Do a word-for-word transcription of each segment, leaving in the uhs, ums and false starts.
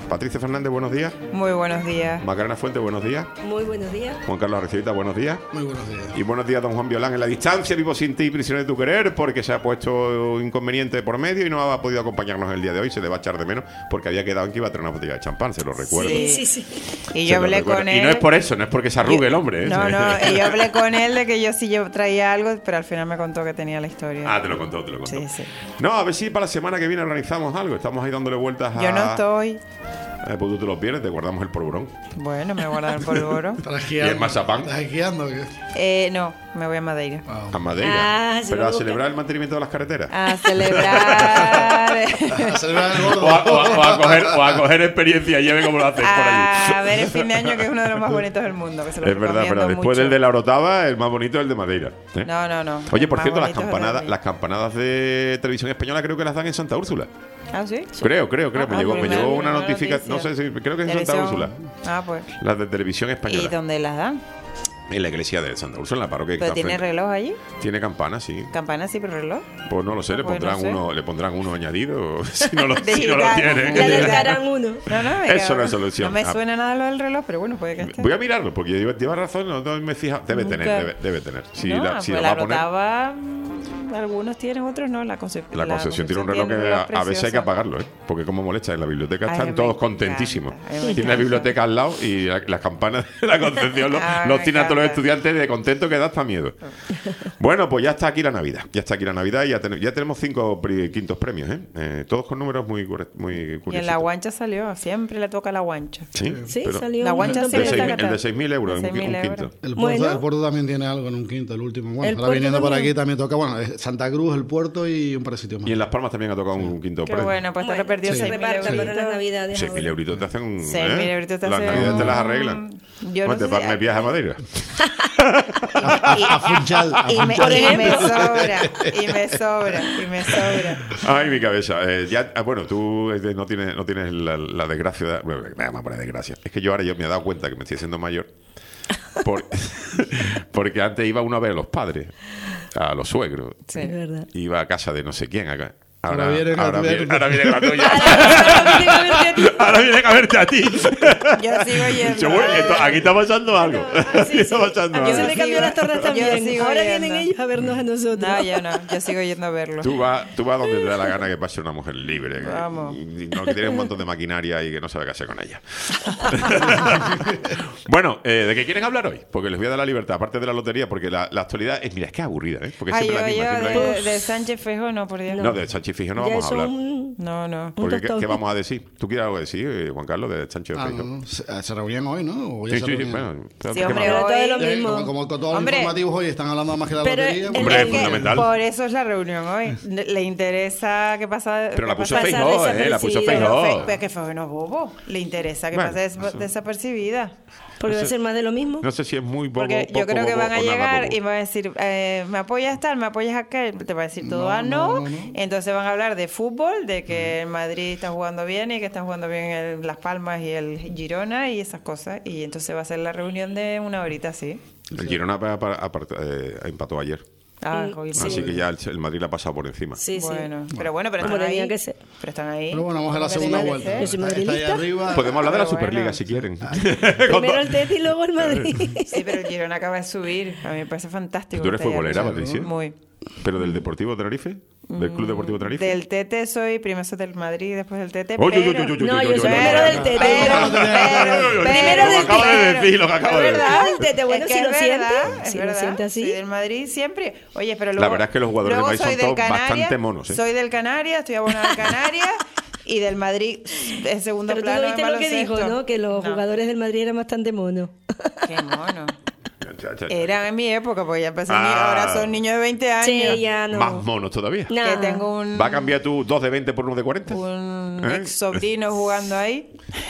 Patricia Fernández, buenos días. Muy buenos días. Macarena Fuente, buenos días. Muy buenos días. Juan Carlos Arrecevita, buenos días. Muy buenos días. Y buenos días, don Juan Violán, en la distancia, vivo sin ti, prisionero de tu querer, porque se ha puesto inconveniente por medio y no ha podido acompañarnos el día de hoy. Se le va a echar de menos porque había quedado en que iba a traer una botella de champán, se lo recuerdo. Sí, sí, sí. Y Se yo lo hablé recuerdo. con él. Y no es por eso, no es porque se arrugue yo, el hombre. ¿eh? No, no, y yo hablé con él de que yo sí yo traía algo, pero al final me contó que tenía la historia. Ah, te lo contó, te lo contó. Sí, sí. No, a ver si para la semana que viene organizamos algo. Estamos ahí dándole vueltas a... Yo no estoy. Eh, pues tú te lo pierdes, te guardamos el polvorón. Bueno, me guardan el polvoro. ¿Estás esquiando? ¿Y el mazapán? ¿Estás esquiando o qué? Eh, no, me voy a Madeira. Wow. A Madeira. Ah, se Pero va a a buscar. celebrar el mantenimiento de las carreteras. A celebrar. A celebrar el gordo. O a, o a- o a coger, o a coger experiencia, lleve como lo hacen por allí. A ver el fin de año, que es uno de los más bonitos del mundo. Que se lo Es verdad, recomiendo verdad. Después mucho. del de la Orotava, el más bonito es el de Madeira. ¿eh? No, no, no. Oye, por Más cierto, las bonito es el de campanadas, Madrid. las campanadas de televisión española creo que las dan en Santa Úrsula. ¿Ah, sí? Creo, creo, creo. Ah, me ah, llegó, pues me me llegó da una una notificación. No noticia. sé si creo que es en Santa Televisión. Úrsula. Ah, pues. Las de televisión ¿Y española. dónde las dan? En la iglesia de Santa Úrsula, en la parroquia que ¿Pero está tiene frente. reloj allí? Tiene campana, sí. ¿Campana sí, pero reloj? Pues no lo sé, le Pues no pondrán sé. uno, le pondrán uno añadido si no lo, si no lo Digital. tiene. Le adelantarán uno. No, no, me Eso cago. no es solución. No me Ah. suena nada lo del reloj, pero bueno, puede que esté. Voy a mirarlo, porque lleva, lleva razón, no, no me fija. Debe Nunca. tener, debe, debe tener. Si no, la, si pues lo va la a poner. Rotava, mm, algunos tienen, otros no. La, Concep La Concepción tiene un reloj que a, a veces hay que apagarlo, ¿eh? Porque como molesta. En la biblioteca Ay, están me todos encanta, contentísimos. a mí me Tiene la encanta. biblioteca al lado y la- las campanas de la Concepción los, Ay, los me tienen a todos los encanta. estudiantes de contento que da hasta miedo. Bueno, pues ya está aquí la Navidad. Ya está aquí la Navidad y ya, ten- ya tenemos cinco pri- quintos premios, ¿eh? Eh, Todos con números muy, curre- muy curiosos. Y en la guancha salió, siempre le toca la guancha. Sí, Sí, pero salió. La un guancha montón sí de de está seis- taca- el de seis mil euros, De un, qui- seis mil un euros. quinto. El puerto, Bueno. el puerto también tiene algo en un quinto, el último. Bueno, El ahora puerto viniendo por también. aquí también toca, bueno, eh, Santa Cruz, el puerto y un par de sitios más. Y en Las Palmas también ha tocado un quinto Qué premio. bueno, pues te Bueno, repartió sí. seis se mil reparta euros. para las navidades. seis mil euritos te hacen un... seis mil euritos te Las hacen navidades te las un- arreglan. Yo no Bueno, te sé vas- si- me viajas a Madeira. A Funchal, a Y me, Funchal. y me sobra, y me sobra, y me sobra. Ay, mi cabeza. Eh, ya, ah, bueno, tú eh, no tienes, no tienes la, la desgracia. De, bueno, me llama por desgracia. Es que yo ahora yo me he dado cuenta que me estoy haciendo mayor. Por- porque antes iba uno a ver a los padres, a los suegros. Sí. Es verdad. Iba a casa de no sé quién acá. Ahora, Ahora viene la ahora tuya. viene, ahora viene la tuya. Ahora viene a verte a ti. Ahora viene a verte a ti. Yo sigo yendo. Yo, bueno, esto- aquí está pasando algo. Aquí está pasando Aquí se algo. le cambió las torres Yo también. sigo Ahora yendo. vienen ellos a vernos a nosotros. No, yo no, yo sigo yendo a verlo. Tú vas, tú vas donde te da la gana que pase una mujer libre. Que, Vamos. y no, que tiene un montón de maquinaria y que no sabe qué hacer con ella. Bueno, eh, ¿de qué quieren hablar hoy? Porque les voy a dar la libertad, aparte de la lotería, porque la, la actualidad es, mira, es que es aburrida, ¿eh? Porque Ay, siempre yo, la misma. yo siempre la de, misma. de Sánchez Feijóo no, por Dios. No, de Sánchez Feijóo no Ya vamos a hablar. son- No, no. Porque, ¿qué, tostón. qué vamos a decir? ¿Tú quieres algo decir, eh, Juan Carlos, de Sánchez Ah, Feijóo? no, no. Se, se reunían hoy, ¿no? O ya Sí, se sí, sí, reunían. bueno. ¿qué Sí, más? hombre, Pero todo es lo hoy- Eh, mismo. como, como con todos los Hombre. informativos hoy están hablando más que la Pero lotería. el- pues, Hombre, el- es fundamental. Por eso es la reunión hoy. Le le interesa que pasa. Pero la que puso pasa- Feijóo, desapercibida. ¿eh? La puso Pero Pero, Feijóo. Fe- pero que Feijóo no es bobo. Le interesa que Bueno, pase des- eso- desapercibida. Porque No va a sé. ser más de lo mismo. No sé si es muy bobo, Porque yo poco creo que bobo van a o nada llegar bobo. y van a decir, eh, ¿me apoyas tal? ¿Me apoyas aquel? Te va a decir todo No, a no. no, no, no. Entonces van a hablar de fútbol, de que el Madrid está jugando bien y que está jugando bien el Las Palmas y el Girona y esas cosas. Y entonces va a ser la reunión de una horita así. El Girona pa- pa- apart- eh, empató ayer. Ah, Mm, hoy sí. Así que ya el, el Madrid le ha pasado por encima. Sí, sí. Bueno, pero bueno, pero Como están tenía ahí. que ser. Pero están ahí. Pero bueno, vamos a la Como segunda tenía que vuelta. ser. Yo soy Está- está ahí madridista. arriba. Podemos hablar de la Pero Superliga bueno. si quieren. Primero el Teti y luego el Madrid. Sí, pero el Girona acaba de subir. A mí me parece fantástico. ¿Tú eres que esté ahí futbolera, arriba. Patricia? Muy. ¿Pero del Deportivo Tenerife? ¿Del Club Deportivo Tenerife? Del Tete soy, primero soy del Madrid, después del Tete. Oye, pero... oye, oye, oye, No, oye, yo oye, soy oye, primero oye, del oye. Tete. Pero, pero, Primero Lo del acabo de Tete. decir, lo que acabo Es de decir. verdad, El Tete, bueno, es si que lo es siente, verdad, es si lo verdad. siente así. Soy del Madrid siempre. Oye, pero luego, La verdad es que los jugadores del luego Madrid son soy del todos Canarias, bastante monos, ¿eh? Soy del Canarias, estoy abonada al Canarias y del Madrid en segundo Pero tú plano no en viste lo que dijo, baloncesto. ¿no? Que los No. jugadores del Madrid eran bastante monos. Qué mono. Cha, cha. Eran en mi época, porque ya empecé, Ah. ahora son niños de veinte años. Sí, ya no. Más monos todavía. No. Que tengo un, ¿Va a cambiar tú dos de veinte por uno de cuarenta? un ¿Eh? ex sobrino jugando ahí.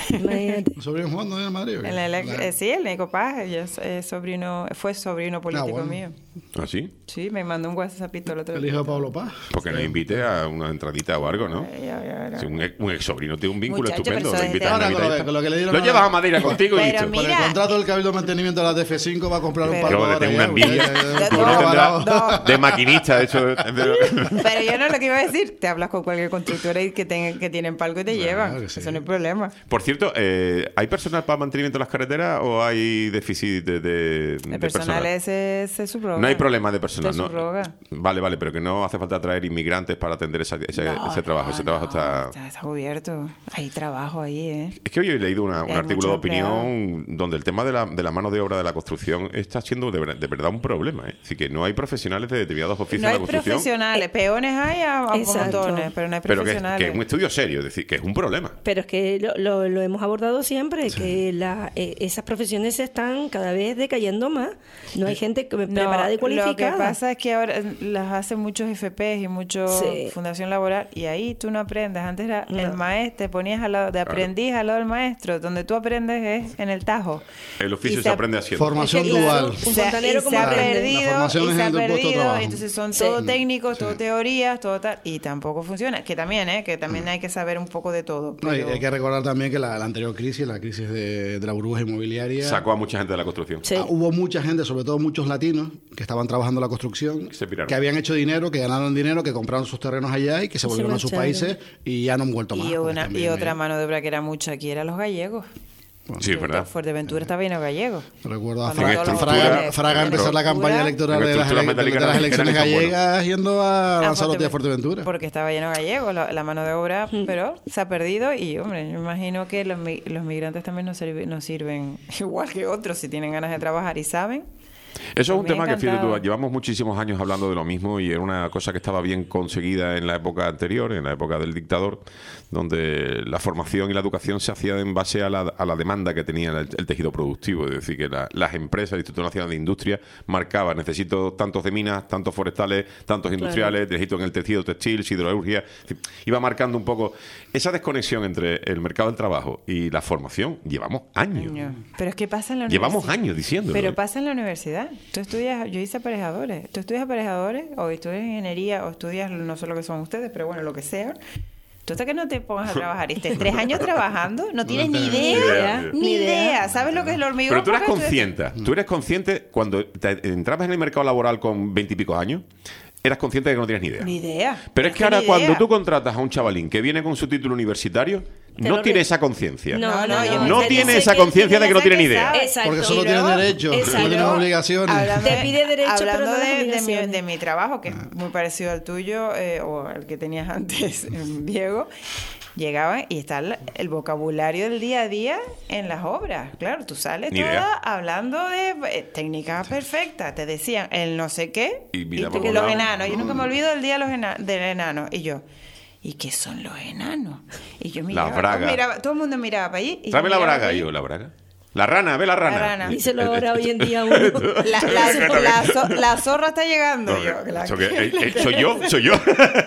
Imagínate. ¿Un sobrino jugando en Madrid? ¿o qué? En la elec- La- eh, sí, el Nico Paz, ella es, es sobrino, fue sobrino político bueno. mío. ¿Ah, sí? Sí, me mandó un WhatsAppito el otro El día. hijo de Pablo Paz. Porque nos invite a una entradita o algo, ¿no? Ay, ay, ay, ay. Si un, ex, un ex sobrino tiene un vínculo Muchacho, estupendo. pero Lo eso es invitas a Ahora, una con lo, que, invitadita. con lo que le dieron Lo a- llevas a Madeira contigo y Pero listo. Por el Mira. contrato del Cabildo de Mantenimiento de la D F cinco va a comprar un Pero- palco. Yo le ahora tengo ya, una envidia. ya, ya, ya, Tú no, no parado. tendrás no. de maquinista, de hecho. de- Pero yo no lo que iba a decir, te hablas con cualquier constructora y que, tengan, que tienen palco y te llevan. que sí. Eso no es problema. Por cierto, eh, ¿hay personal para mantenimiento de las carreteras o hay déficit de, de, El de personal personal? se, se subroga. No hay problema de personal, Se ¿no? subroga. Vale, vale, pero que no hace falta traer inmigrantes para atender esa- ese, No, ese trabajo. no, ese trabajo no, está... está... Está cubierto. Hay trabajo ahí, ¿eh? Es que hoy he leído una- un Hay artículo de mucho empleado. opinión donde el tema de la, de la mano de obra de la construcción está siendo de, ver- de verdad un problema. ¿eh? Así que no hay profesionales de determinados oficios No de hay la construcción. profesionales. Peones hay a, a Exacto. montones, pero no hay Pero que, es- profesionales. que es un estudio serio, es decir, que es un problema. Pero es que lo, lo- lo hemos abordado siempre, que la, eh, esas profesiones se están cada vez decayendo más. No hay gente que- No, preparada y cualificada. Lo que pasa es que ahora eh, las hacen muchos F P s y mucho Sí. fundación laboral y ahí tú no aprendes. Antes era No. el maestro, te ponías al lado de aprendiz al lado del maestro. Donde tú aprendes es en el tajo. El oficio Y se aprende haciendo. Formación Es que, claro, dual. un Se ha- fontanero y como se ha aprende. perdido, La formación y es se ha en el puesto de perdido, trabajo. entonces son Sí. todo técnicos, todo Sí. teorías, todo tal, y tampoco funciona. Que también, ¿eh? Que también hay que saber un poco de todo. No, y pero- hay que recordar también que la, la anterior crisis, la crisis de, de la burbuja inmobiliaria, Sacó a mucha gente de la construcción. Sí. ah, hubo mucha gente, sobre todo muchos latinos, que estaban trabajando en la construcción, Se piraron. que habían hecho dinero, que ganaron dinero, que compraron sus terrenos allá y que se Se volvieron a sus marcharon. países y ya no han vuelto más. y, porque una, y también, otra eh, mano de obra que era mucha aquí era los gallegos. Sí, es verdad. Fuerteventura está lleno de gallegos. Recuerdo a Cuando Fraga, todos los Fraga, hoteles- Fraga empezar la campaña electoral de las, estructuras ele- de metálicas las eran- elecciones eran hechos gallegas yendo a Ah, Lanzarote y a Fuerteven- Fuerteventura. Porque estaba lleno de gallegos, la, la mano de obra, pero se ha perdido y, hombre, yo imagino que los, mi- los migrantes también nos, sirvi- nos sirven igual que otros si tienen ganas de trabajar y saben. Eso es un Pues tema me ha que, fíjate tú, encantado. llevamos muchísimos años hablando de lo mismo y era una cosa que estaba bien conseguida en la época anterior, en la época del dictador, donde la formación y la educación se hacía en base a la, a la demanda que tenía el, el tejido productivo. Es decir, que la- las empresas, el Instituto Nacional de Industria, marcaban, necesito tantos de minas, tantos forestales, tantos industriales, necesito en el tejido textil, siderurgia. Es decir, iba marcando un poco esa desconexión entre el mercado del trabajo y la formación. Llevamos años. Coño. Pero es que pasa en la Llevamos universidad. años diciéndolo. Pero ¿eh? pasa en la universidad. Tú estudias, yo hice aparejadores. Tú estudias aparejadores o estudias ingeniería o estudias, no sé lo que son ustedes, pero bueno, lo que sea. Tú hasta que no te pongas a trabajar y estés tres años trabajando, no tienes ni idea, idea. ni idea. ¿Sabes lo que es el hormigón? Pero tú eres Porque consciente, tú eres consciente cuando te entrabas en el mercado laboral con veintipico años, eras consciente de que no tienes ni idea. Ni idea. Pero es que ahora ni cuando idea. tú contratas a un chavalín que viene con su título universitario, Te no lo tiene re- esa conciencia. No, no, yo no sé- tiene sé esa que- conciencia de que no tiene ni idea. sabe. Exacto. Porque solo Y tienen luego- derechos, no exacto. tienen obligaciones. Hablando Te de- pide derecho, pero hablando no las de, de, mi, obligaciones. de mi trabajo, que es muy parecido al tuyo eh, o al que tenías antes, en Diego, llegaban y está el, el vocabulario del día a día en las obras. Claro, tú sales Ni toda idea. hablando de eh, técnica perfecta. Te decían el no sé qué Y mira tú por que un los lado. enanos. Yo nunca me olvido del día de los ena- del enano. Y yo, ¿y qué son los enanos? Y yo miraba, bragas. miraba- todo el mundo miraba para allí. y yo Tráeme la miraba braga, para allí. yo, la braga. La rana, ve la rana. rana. Díselo ahora hoy en día uno. La, la, la, zo- la zorra está llegando. No, Yo, la- eso que- eh, eh, soy yo, soy yo.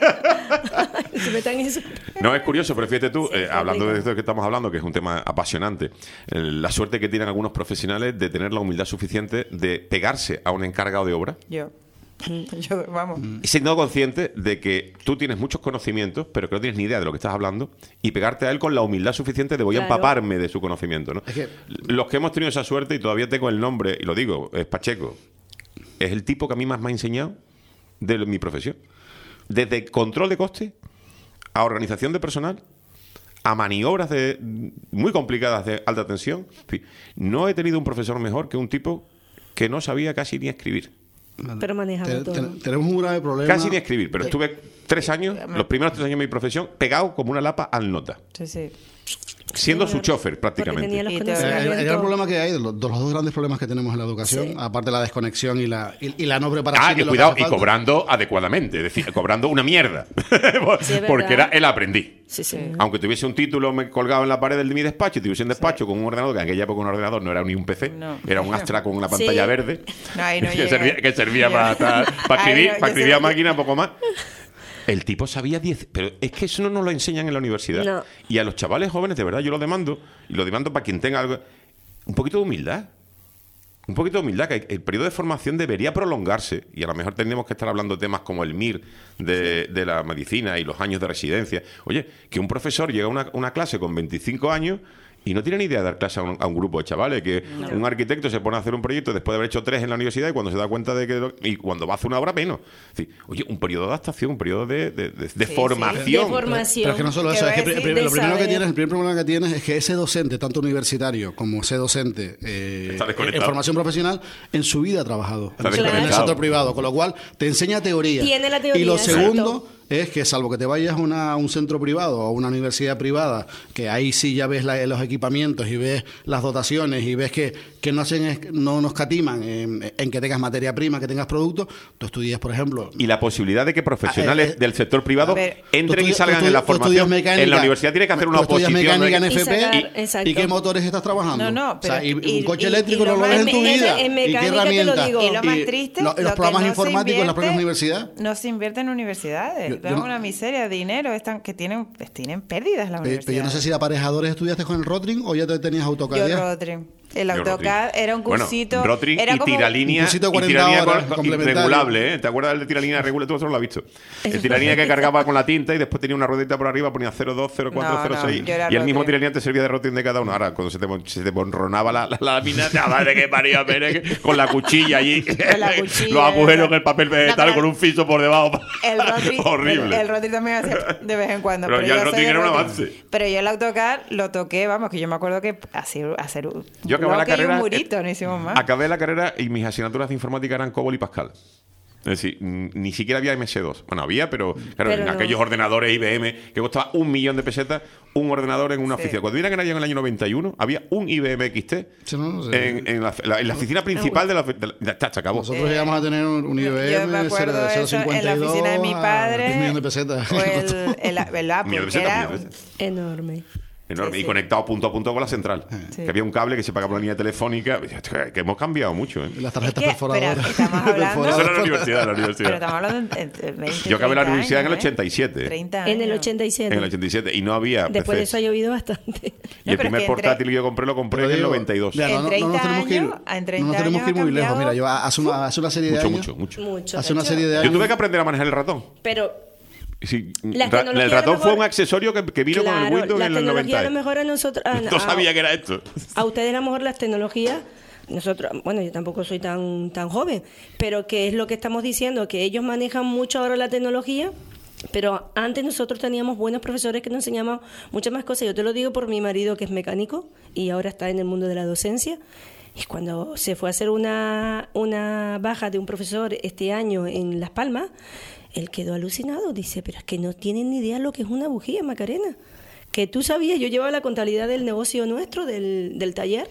Se metan en eso. No, es curioso, pero fíjate tú, Sí, eh, es hablando de complicado. esto que estamos hablando, que es un tema apasionante, eh, la suerte que tienen algunos profesionales de tener la humildad suficiente de pegarse a un encargado de obra, Yo. Yo, vamos. siendo consciente de que tú tienes muchos conocimientos, pero que no tienes ni idea de lo que estás hablando, y pegarte a él con la humildad suficiente de voy a Claro. empaparme de su conocimiento, ¿no? Es que- Los que hemos tenido esa suerte, y todavía tengo el nombre, y lo digo, es Pacheco, es el tipo que a mí más me ha enseñado de mi profesión. Desde control de coste a organización de personal, a maniobras de, muy complicadas de alta tensión. En fin, no he tenido un profesor mejor que un tipo que no sabía casi ni escribir. Pero manejaba Te- todo. te- tenemos un grave problema. Casi ni escribir, pero estuve tres años, los primeros tres años de mi profesión, pegado como una lapa al nota, Sí, sí. siendo su Claro, chofer porque tenía prácticamente. los Y te- El, el- el conocimientos. gran problema que hay, de los, de los dos grandes problemas que tenemos en la educación, Sí. aparte de la desconexión y la, y, y la no preparación. Ah, de y lo que cuidado, hace y falta. cobrando adecuadamente, es decir, cobrando una mierda. Sí, es Porque era verdad. el aprendiz. Sí, sí. Aunque tuviese un título me- colgado en la pared de mi despacho y tuviese un despacho con un ordenador, que en aquella época un ordenador no era ni un P C, No. era un Astra con una pantalla Sí. verde, No, ahí no que, llegué. servía, que servía Yo- para, para Ahí escribir, no, yo para escribir sé a que- máquina, poco más. El tipo sabía diez... Pero es que eso no nos lo enseñan en la universidad. No. Y a los chavales jóvenes, de verdad, yo lo demando, y lo demando para quien tenga algo... Un poquito de humildad. Un poquito de humildad, que el periodo de formación debería prolongarse, y a lo mejor tendríamos que estar hablando de temas como el M I R de, de la medicina y los años de residencia. Oye, que un profesor llega a una, una clase con veinticinco años y no tiene ni idea de dar clase a un, a un grupo de chavales, que no. Un arquitecto se pone a hacer un proyecto después de haber hecho tres en la universidad y cuando se da cuenta de que... Lo, y cuando va a hacer una obra, menos. Es decir, oye, un periodo de adaptación, un periodo de, de, de, de sí, formación. Sí. De formación. Pero es que no solo eso, es que pr pr lo primero que tienes, el primer problema que tienes es que ese docente, tanto universitario como ese docente eh, en formación profesional, en su vida ha trabajado en, claro. en el sector privado, con lo cual te enseña teoría. Tiene la teoría. Y lo exacto. segundo... es que salvo que te vayas a, una, a un centro privado o a una universidad privada, que ahí sí ya ves la, los equipamientos y ves las dotaciones y ves que, que no hacen no nos catiman en, en que tengas materia prima, que tengas productos, tú estudias, por ejemplo... Y la posibilidad de que profesionales eh, del sector privado ver, entren y salgan en la formación. Mecánica, en la universidad tiene que hacer una oposición. Mecánica en F P y, sacar, y, ¿y qué motores estás trabajando? No, no, pero... O sea, y, y, un coche y, eléctrico y no lo ves en tu vida. En ¿Y qué herramientas? Y lo más triste... Los, los programas informáticos en las propias universidades. No se invierte en universidades. Es una miseria. Dinero están que tienen tienen pérdidas la universidad. Pero yo no sé si de aparejadores estudiaste con el Rotring o ya te tenías AutoCAD. Yo Rotring. El AutoCAD era un cursito. Bueno, Rotring era y como tiralínea, un cursito de cuarenta y tiralínea horas, con, complementario. regulable, ¿eh? ¿Te acuerdas del de tiralínea regulable? Tú eso no lo has visto. El tiralínea que cargaba con la tinta y después tenía una ruedita por arriba, ponía cero dos, cero cuatro, cero seis. No, no, y el mismo tiralínea te servía de Rotring de cada uno. Ahora, cuando se te, se te bonronaba la, la, la lámina, ya madre que paría, con la cuchilla allí. Con la cuchilla, los agujeros en el papel vegetal no, con un fiso por debajo. El Rotring, horrible. El, el Rotring también hacía de vez en cuando. Pero, pero ya el Rotring era un avance. Pero yo el AutoCAD lo toqué, vamos, que yo me acuerdo que hacer, hacer un yo acabé la carrera, un murito, no hicimos más. Acabé la carrera y mis asignaturas de informática eran COBOL y Pascal. Es decir, ni siquiera había M S dos. Bueno, había, pero claro, pero en no. aquellos ordenadores I B M que costaba un millón de pesetas, un ordenador en una sí. oficina. Cuando vine a Canarias en el año noventa y uno, había un I B M X T sí, no, no sé. en, en, la, la, en la oficina principal de la... De la, de la tacha, acabó. Nosotros eh, llegamos a tener un, un I B M yo me acuerdo cero cincuenta y dos en la oficina de mi padre. Un millón de pesetas. O el, el, el, el Apple, de pesetas, era enorme. Enorme, sí, y sí. conectado punto a punto con la central. Sí. Que había un cable que se pagaba por la línea telefónica. Que hemos cambiado mucho, ¿eh? Las tarjetas es que, perforadoras. Pero estamos hablando... Eso era la universidad, la universidad. Pero estamos hablando de veinte, yo acabé la universidad años, en el ochenta y siete. treinta años. En el ochenta y siete. En el ochenta y siete. Y no había Después P Cs. de eso ha llovido bastante. Y no, el primer portátil que yo compré lo compré en el noventa y dos. Ya, no, no, no nos tenemos que ir, no nos tenemos que ir muy lejos. Mira, yo hace una, hace una serie de mucho, años... Mucho, mucho, mucho. Hace una serie de años... Yo tuve que aprender a manejar el ratón. Pero... Sí, ra el ratón fue un accesorio que, que vino claro, con el Windows en el noventa. A lo mejor a nosotros... A, no sabía que era esto. A ustedes a lo mejor las tecnologías... Nosotros, bueno, yo tampoco soy tan, tan joven, pero que es lo que estamos diciendo, que ellos manejan mucho ahora la tecnología, pero antes nosotros teníamos buenos profesores que nos enseñaban muchas más cosas. Yo te lo digo por mi marido, que es mecánico y ahora está en el mundo de la docencia. Y cuando se fue a hacer una, una baja de un profesor este año en Las Palmas, él quedó alucinado. Dice, pero es que no tienen ni idea lo que es una bujía, Macarena. Que tú sabías, yo llevaba la contabilidad del negocio nuestro, del, del taller,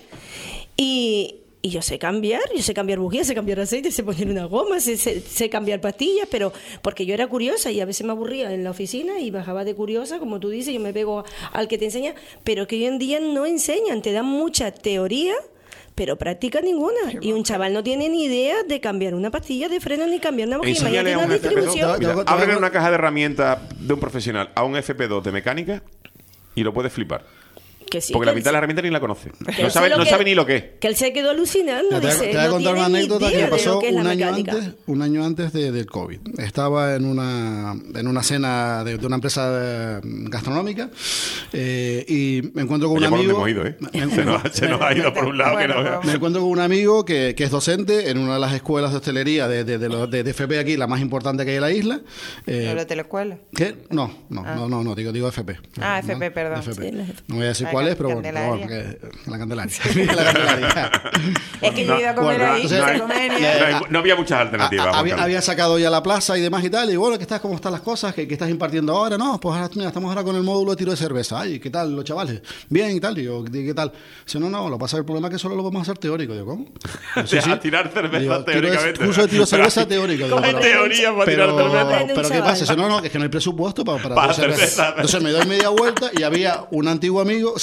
y... Y yo sé cambiar, yo sé cambiar bujías, sé cambiar aceite, sé poner una goma, sé, sé, sé cambiar pastillas, pero porque yo era curiosa y a veces me aburría en la oficina y bajaba de curiosa, como tú dices, yo me pego al que te enseña, pero que hoy en día no enseñan, te dan mucha teoría, pero práctica ninguna. Y un chaval no tiene ni idea de cambiar una pastilla de freno ni cambiar una bujía. Enséñale a un una F P dos. distribución. Ábrele una caja de herramientas de un profesional a un F P dos de mecánica y lo puedes flipar. Que sí, porque que la mitad sí. de la herramienta ni la conoce. Que no sabe, no que, sabe ni lo que es. Que él se quedó alucinando. Te, dice, te voy a no contar una anécdota que me pasó que un año antes, un año antes de, del COVID. Estaba en una, en una cena de, de una empresa gastronómica eh, y me encuentro con Oye, un amigo. Hemos ido, ¿eh? me, se, nos, se nos ha ido por un lado. Bueno, que no, me encuentro con un amigo que, que es docente en una de las escuelas de hostelería de, de, de, de, de, de F P aquí, la más importante que hay en la isla. Eh, ¿No la teleescuela? ¿Qué? No, no, ah. no, no, no, digo, digo F P. Ah, ¿no? F P, perdón. F P. Sí, no voy a decir cuál es, pero bueno, pero bueno porque, la Candelaria. La Candelaria. Es que yo he ido a comer bueno, ahí, entonces, no, hay, no, no había muchas alternativas. A, había, había sacado ya la plaza y demás y tal. Y bueno, ¿qué estás? ¿Cómo están las cosas? ¿Qué, qué estás impartiendo ahora? No, pues ahora, mira, estamos ahora con el módulo de tiro de cerveza. Ay, ¿qué tal los chavales? Bien y tal. Y yo, ¿qué tal? Dice, no, no, lo que pasa es el problema es que solo lo podemos hacer teórico. Yo, ¿cómo? Sí, sí. A tirar cerveza digo, teóricamente. Curso de tiro de cerveza teórico. No hay teoría para tirar cerveza. Pero ¿qué pasa? Dice, no, no, es que no hay presupuesto para, para, para cerveza. Entonces me doy media vuelta y había un antiguo amigo, o sea,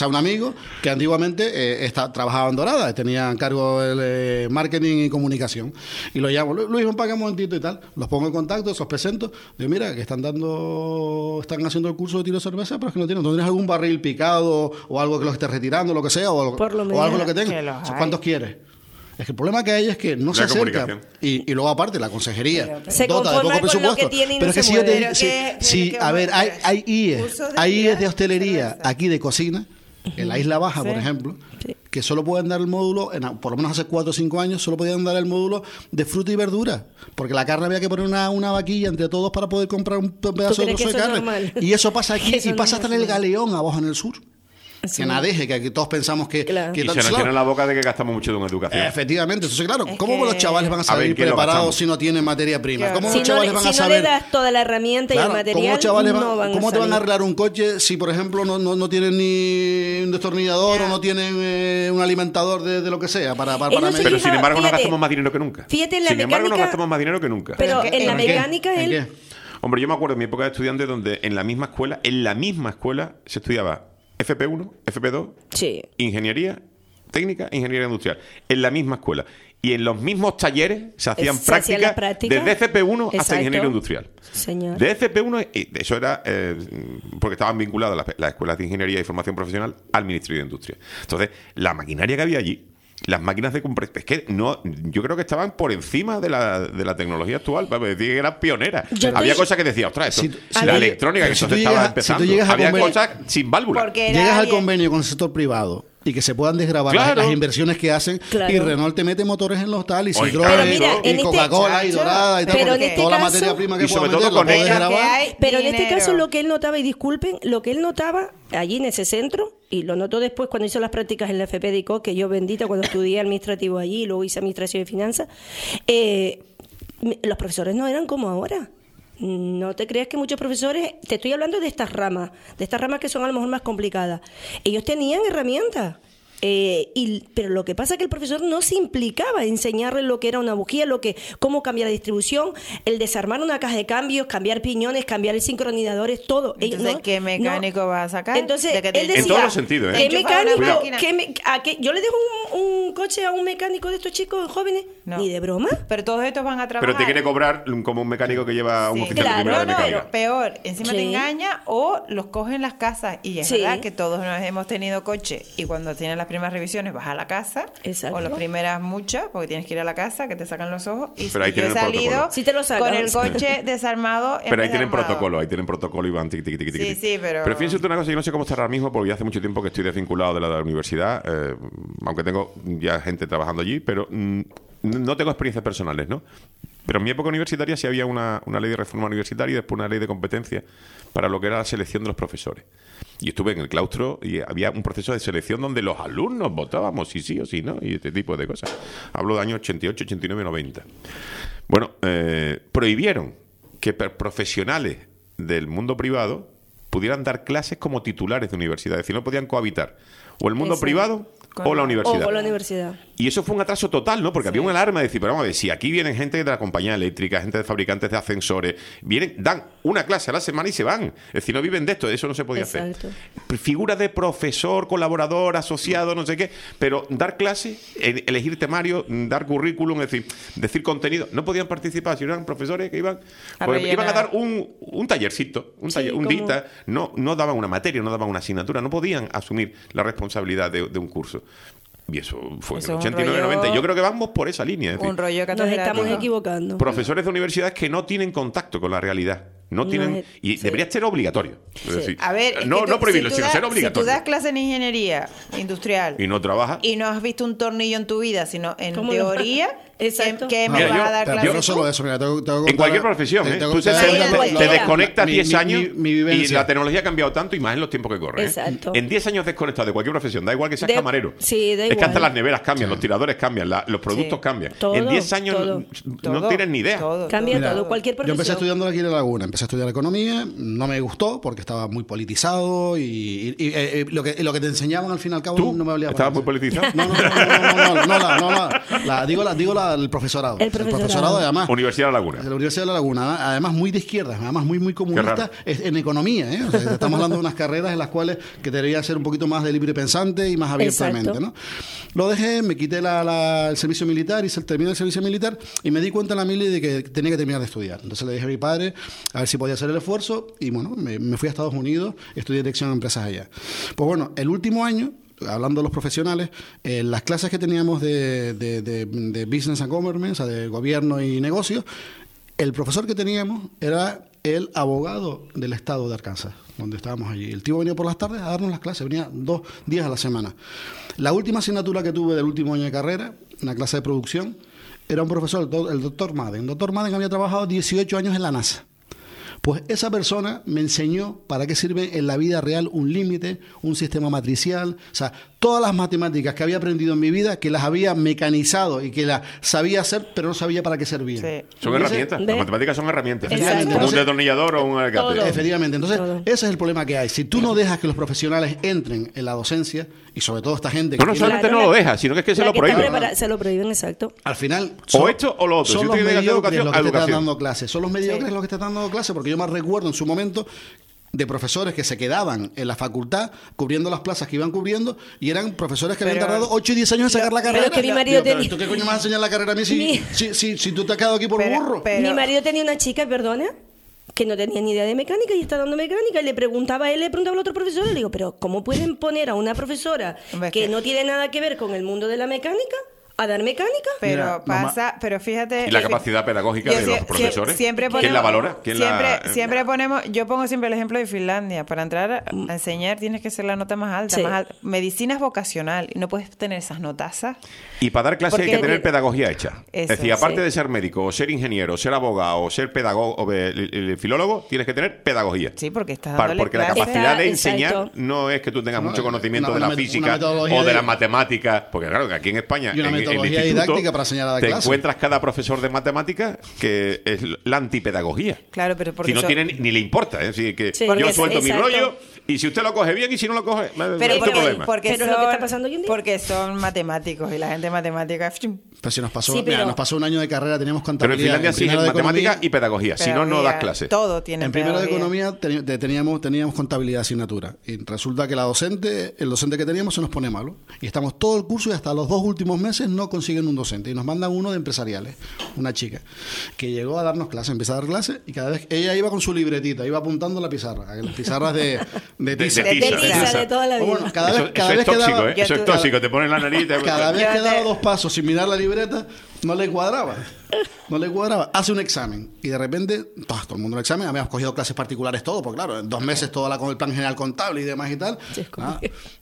sea, un amigo que antiguamente eh, está, trabajaba en Dorada, tenía en cargo el eh, marketing y comunicación. Y lo llamo, Luis, ven para acá un momentito y tal. Los pongo en contacto, os presento. Digo, mira, que están dando, están haciendo el curso de tiro de cerveza, pero es que no tienen. ¿No tienes algún barril picado o algo que los estés retirando, lo que sea, o, algo, Por lo o algo lo que que tengas? los O sea, hay. ¿cuántos quieres? Es que el problema que hay es que no La se acerca. comunicación. Y, y luego, aparte, la consejería Se dota de conforma poco con lo presupuesto. que tiene y no pero es que se si yo te mueve. digo, si, Pero que- si- que a ver, hay, vamos, hay I E S, cursos de hay I E S de día, hostelería cerveza. aquí de cocina, en la Isla Baja, Sí. por ejemplo, Sí. que solo pueden dar el módulo, en, por lo menos hace cuatro o cinco años, solo podían dar el módulo de fruta y verdura, porque la carne había que poner una, una vaquilla entre todos para poder comprar un pedazo de crees que trozo de eso es carne. normal? Y eso pasa aquí, Que eso y no pasa es hasta en el normal. Galeón, abajo en el sur. Sí. En Adeje, que aquí todos pensamos que... Claro. que Y tal- se nos claro, llena la boca de que gastamos mucho de una educación. Efectivamente, entonces claro, Es ¿cómo que- los chavales van a A ver, salir ¿quién lo preparados gastamos? si no tienen materia prima? Claro. ¿Cómo Si los no, chavales le, van si a no saber? le das toda la herramienta y Claro, el material, ¿cómo los chavales van, no van ¿cómo a te van a salir. arreglar un coche si, por ejemplo, no, no, no tienen ni un destornillador Ya. o no tienen eh, un alimentador de, de lo que sea para, para, Él para no se medir? Pero sin Fija- embargo nos fíjate. gastamos más dinero que nunca. Fíjate en la sin embargo nos mecánica- gastamos más dinero que nunca. Pero ¿En qué- en la en qué? mecánica ¿En él... qué? Hombre, yo me acuerdo de mi época de estudiante donde en la misma escuela, en la misma escuela, se estudiaba F P uno, F P dos, Sí. ingeniería técnica e ingeniería industrial. En la misma escuela. Y en los mismos talleres se hacían Se hacían prácticas las prácticas. desde F P uno hasta Exacto. ingeniero industrial. Señor. De F P uno, y eso era eh, porque estaban vinculadas las, las escuelas de ingeniería y formación profesional al Ministerio de Industria. Entonces, la maquinaria que había allí, las máquinas de compres, es que no, yo creo que estaban por encima de la, de la tecnología actual, para decir que eran pioneras. Yo Había estoy- cosas que decía, ostras, esto, Si tú- la si tú- electrónica que si eso tú se estaba llegas- si empezando. tú llegas a Había conven- cosas sin válvula. Porque era Llegas al alguien- convenio con el sector privado y que se puedan desgravar las- Claro. las inversiones que hacen Claro. y Renault te mete motores en los tal y Oye, Citroën Pero mira, y en este- Coca-Cola y Chacho, Dorada y tal, pero porque en este toda la caso- materia prima que y pueda sobre todo meter la con puedes ella. Pero que desgravar. hay Pero en este dinero. caso lo que él notaba, y disculpen, lo que él notaba allí en ese centro, y lo notó después cuando hizo las prácticas en la F P de I C O, que yo bendita cuando estudié administrativo allí y luego hice administración y finanzas, eh, mi- los profesores no eran como ahora. No te creas que muchos profesores, te estoy hablando de estas ramas, de estas ramas que son a lo mejor más complicadas. Ellos tenían herramientas. Eh, y, pero lo que pasa es que el profesor no se implicaba en enseñarle lo que era una bujía, lo que, cómo cambiar la distribución, el desarmar una caja de cambios, cambiar piñones, cambiar el sincronizadores, todo. Ellos Entonces, no- ¿qué mecánico no. vas a sacar? Entonces, De que te- él decía, En todos los sentidos, ¿eh? ¿qué Enchufa una mecánico? máquina. ¿Qué me- a qué- ¿Yo le dejo un, un coche a un mecánico de estos chicos jóvenes? No. Ni de broma. Pero todos estos van a trabajar. Pero te quiere cobrar como un mecánico que lleva un Sí. oficial Claro, de primera de no, no, mecánica. peor, encima te Sí. engaña o los coge en las casas. Y es Sí. verdad que todos nos hemos tenido coche y cuando tienes las primeras revisiones vas a la casa. Exacto. O las primeras muchas, porque tienes que ir a la casa, que te sacan los ojos. Y Pero ahí yo he tienen el salido protocolo. Sí te lo sacan. con el coche desarmado. en Pero ahí vez de tienen armado. protocolo, ahí tienen protocolo y van tiqui, tiqui, tiqui, tiqui, Sí, tiqui. sí, pero- Pero fíjense una cosa, yo no sé cómo estará ahora mismo, porque ya hace mucho tiempo que estoy desvinculado de la, de la universidad, eh, aunque tengo ya gente trabajando allí, pero mm, no tengo experiencias personales, ¿no? Pero en mi época universitaria sí había una, una ley de reforma universitaria y después una ley de competencia para lo que era la selección de los profesores. Y estuve en el claustro y había un proceso de selección donde los alumnos votábamos si sí o si no, y este tipo de cosas. Hablo de años ochenta y ocho, ochenta y nueve, noventa. Bueno, eh, prohibieron que per- profesionales del mundo privado pudieran dar clases como titulares de universidad. Es decir, no podían cohabitar o el mundo Eso. privado Con o la la- O universidad. con la universidad. Y eso fue un atraso total, ¿no? Porque había una alarma de decir, pero vamos a ver, si aquí vienen gente de la compañía eléctrica, gente de fabricantes de ascensores, vienen, dan una clase a la semana y se van. Es decir, no viven de esto, eso no se podía Exacto. hacer. Figura de profesor, colaborador, asociado, no sé qué, pero dar clase, e- elegir temario, dar currículum, es decir, decir contenido, no podían participar, si eran profesores que iban, A pues, rellenar. iban a dar un, un tallercito, un, Sí, taller, un como- dicta, no, no daban una materia, no daban una asignatura, no podían asumir la responsabilidad de, de un curso. Y eso fue Eso en es un el ochenta y nueve rollo- noventa. Yo creo que vamos por esa línea. Es decir, Un rollo Nos catedrático. estamos equivocando. profesores de universidades que no tienen contacto con la realidad. No No tienen. es- y sí. debería ser obligatorio. Es Sí. decir, A ver, es no, que tú- no prohibirlo, si tú sino das- ser Si tú obligatorio. das clase en ingeniería industrial Y no trabaja. y no has visto un tornillo en tu vida, sino en ¿Cómo lo- teoría, Exacto. ¿qué, qué me Mira, vas yo- a dar Pero clase no solo tú? eso, mira, tengo, tengo que En cualquier contar- profesión, te- ¿eh? tengo Tú que se- contar Sí, te, la- en te cualquiera. desconectas mi- diez mi- años mi- mi y vivencia. la tecnología ha cambiado tanto y más en los tiempos que corren. ¿eh? Exacto. En diez años desconectado de cualquier profesión, da igual que seas De- camarero. sí, da Es que igual. hasta las neveras cambian, los tiradores cambian, la- los productos Sí. cambian. Todo, en diez años todo. no Todo, tienes ni idea. todo, Cambia todo. todo, cualquier Yo profesión. empecé estudiando aquí en La Laguna, empecé a estudiar economía, no me gustó porque estaba muy politizado y, y- y, eh, eh, lo, que, lo que te enseñaban al fin y al cabo ¿Tú? no me valía ¿Estabas para muy nada. politizado? No, no, no, no, no, no, no, no, la, no la, la- digo, la, digo la, era el profesorado. El profesorado. además. Universidad de La Laguna. De la Universidad de La Laguna, además muy de izquierda, además muy muy comunista es- en economía, ¿eh? O sea, estamos hablando de unas carreras en las cuales que debería ser un poquito más de libre pensante y más abiertamente, Exacto. ¿no? Lo dejé, me quité la, la- el servicio militar, hice el terminé el servicio militar y me di cuenta en la mili de que tenía que terminar de estudiar. Entonces le dije a mi padre a ver si podía hacer el esfuerzo y bueno, me, me fui a Estados Unidos, estudié dirección de empresas allá. Pues bueno, el último año, hablando de los profesionales, eh, las clases que teníamos de, de, de, de Business and Government, o sea, de gobierno y negocios, el profesor que teníamos era el abogado del estado de Arkansas, donde estábamos allí. El tío venía por las tardes a darnos las clases, venía dos días a la semana. La última asignatura que tuve del último año de carrera, una clase de producción, era un profesor, el do- el doctor Madden. El doctor Madden había trabajado dieciocho años en la NASA. Pues esa persona me enseñó para qué sirve en la vida real un límite, un sistema matricial, o sea, todas las matemáticas que había aprendido en mi vida, que las había mecanizado y que las sabía hacer, pero no sabía para qué servían. Sí. Son Y ese- herramientas. ¿Ve? Las matemáticas son herramientas. Exacto. Como un Entonces- destornillador o un alicate. Todo. Efectivamente. Entonces, Todo. ese es el problema que hay. Si tú no dejas que los profesionales entren en la docencia, y sobre todo esta gente que No, no tiene- solamente Claro, no lo la- deja, sino que es que se La lo que está prohíbe. prepara- se lo prohíben, exacto. al final... O esto o lo otro. Son Si los usted tiene que hacer mediocres educación, los que te están educación. dando clases. Son los mediocres Sí. los que te están dando clases, porque yo me recuerdo en su momento de profesores que se quedaban en la facultad cubriendo las plazas que iban cubriendo y eran profesores que habían Pero- tardado ocho y diez años en sacar la pero carrera. que mi marido Digo, pero tenía- ¿tú qué coño me vas a enseñar la carrera a mí si, Mi- si, si, si tú te has quedado aquí por Pero- burro? pero- Mi marido tenía una chica, perdona, que no tenía ni idea de mecánica y está dando mecánica y le preguntaba a él, le preguntaba al otro profesor y le digo, pero ¿cómo pueden poner a una profesora Hombre, es que que- no tiene nada que ver con el mundo de la mecánica a dar mecánica? Pero Mira, pasa, pero fíjate... Y la capacidad pedagógica Yo de sie- los sie- profesores. Siempre ¿Quién ponemos- la valora? ¿Quién siempre, la... siempre ponemos, yo pongo siempre el ejemplo de Finlandia. Para entrar a, a enseñar tienes que ser la nota más alta, Sí. más alta. Medicina es vocacional y no puedes tener esas notazas. Y para dar clase hay Porque- que tener pedagogía hecha. Eso, es decir, aparte sí. de ser médico, o ser ingeniero, o ser abogado, o ser pedagogo, o eh, el- el filólogo, tienes que tener pedagogía. Sí, porque estás Para- dándole porque la clase. capacidad de Está- enseñar exacto. no es que tú tengas No, mucho conocimiento una- de la una met- física una metodología o de de- las matemáticas. Porque claro, que aquí en España, Y una en, en el metodología instituto, didáctica para enseñar a dar te clase. encuentras cada profesor de matemáticas que es la antipedagogía. Claro, pero porque Si no eso- tiene ni le importa. Es decir, que Sí. yo Porque- suelto mi exacto. rollo y si usted lo coge bien y si no lo coge, Pero es tu porque, problema. porque Pero son, es lo que está pasando hoy en día. porque son matemáticos y la gente matemática... ¡fum! Pues si nos pasó, Sí, mira, pero- nos pasó un año de carrera, teníamos Pero en contabilidad. Finlandia sí es primero de matemática economía- y pedagogía. Si no, no das pedagogía, clase. Todo tiene En primero de pedagogía. economía teni- te- teníamos, teníamos contabilidad asignatura. Y resulta que la docente, el docente que teníamos se nos pone malo. Y estamos todo el curso y hasta los dos últimos meses no consiguen un docente. Y nos mandan uno de empresariales, una chica, que llegó a darnos clases, empezó a dar clases y cada vez ella iba con su libretita, iba apuntando la pizarra, las pizarras de, de De- tiza. de De tiza, tiza, tiza. de toda la O vida. bueno, cada eso vez, cada eso vez es que tóxico, daba, ¿eh? Eso es Cada- tóxico. Te ponen la nariz. te- cada vez Yo que te- daba dos pasos sin mirar la libreta, no le cuadraba. No le cuadraba. Hace un examen y de repente, ¡pah! Todo el mundo en el examen, habíamos cogido clases particulares todo, porque claro, en dos meses todo la, con el plan general contable y demás y tal. Sí, es Ah,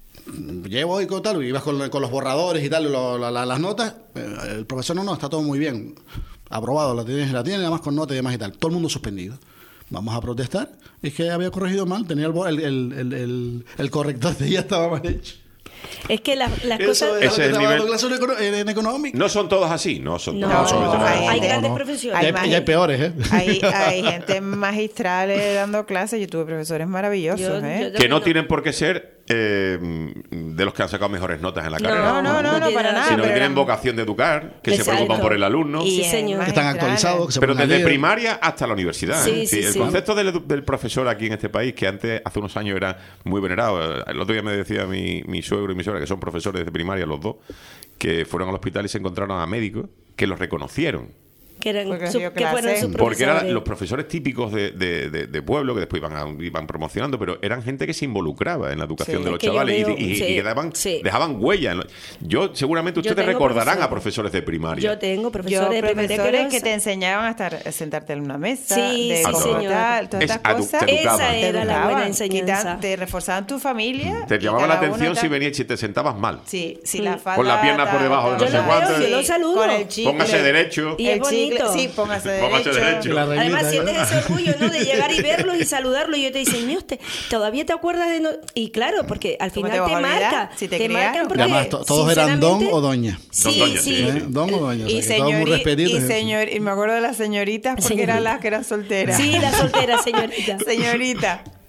llevo y con tal, y ibas con, con los borradores y tal, y lo- la- la- las notas. eh, El profesor, no, no, está todo muy bien. Aprobado, la tienes, la tiene, además con nota y demás y tal. Todo el mundo suspendido. Vamos a protestar. Es que había corregido mal, tenía el, bo- el, el, el, el- el corrector de ella estaba mal hecho. Es que las, las Eso cosas... es lo Ese que es el estaba nivel- dando clases en econo- en, en económica. No son todos así, no son No, todos. no, son- hay hay gente- grandes no. profesiones. Ya hay, más- ya hay peores, ¿eh? Hay, hay gente magistrales dando clases. Yo tuve profesores maravillosos, Yo- ¿eh? yo- Que no tienen por qué ser eh, de los que han sacado mejores notas en la carrera. No, no, no, no, para nada. Sino que pero tienen eran- vocación de educar, que se Exacto. preocupan por el alumno. Y Sí, en señor. Que están magistrales. actualizados. Que se Pero ponen al desde día. primaria hasta la universidad. Sí, ¿eh? sí, el sí. concepto del, del profesor aquí en este país, que antes, hace unos años, era muy venerado. El otro día me decía mi, mi suegro y mi suegra, que son profesores de primaria los dos, que fueron al hospital y se encontraron a médicos que los reconocieron. Que, eran Porque su- dio que fueron clase. sus Porque eran profesores. los profesores típicos de, de- de- de pueblo, que después iban, a- iban promocionando, pero eran gente que se involucraba en la educación Sí. de los Es que yo chavales y- veo- y, y sí, que daban- sí. dejaban huella. en lo- Yo, seguramente Yo ustedes tengo recordarán a profesores. profesores de primaria. Yo tengo Yo, profesores de primaria profesores que que los- te enseñaban a estar, a sentarte en una mesa, Sí, de sí, cómo señor. tal, todas Es estas edu- cosas. te educaban. Esa Te era la educaban, buena enseñanza. quitan- te reforzaban tu familia. Te y llamaba la cada uno atención si tal. venías si te sentabas mal. Sí, si Mm. la falda... Con la pierna por debajo de no Yo sé lo cuánto. veo, yo lo saludo. Con el chicle. Póngase derecho. Y es El chicle, bonito. sí, póngase derecho. Póngase derecho. La Además, reglita, sientes ¿no? ese orgullo, ¿no? De llegar y verlos y saludarlos. Y yo te dicen, "Mira usted, ¿todavía te acuerdas de no-?" Y claro, porque al ¿Cómo final te te, vas a olvidar? marca. Si te te criaron. marcan Y porque, además, to- todos eran don sinceramente, o doña. Sí, Don doña, sí. sí, ¿Eh? Don o doña. O sea, Y, que todos muy señori- respetitos. y, señor, y me acuerdo de las señoritas porque Señorita. eran las que eran solteras. Sí, la soltera, señorita. Señorita.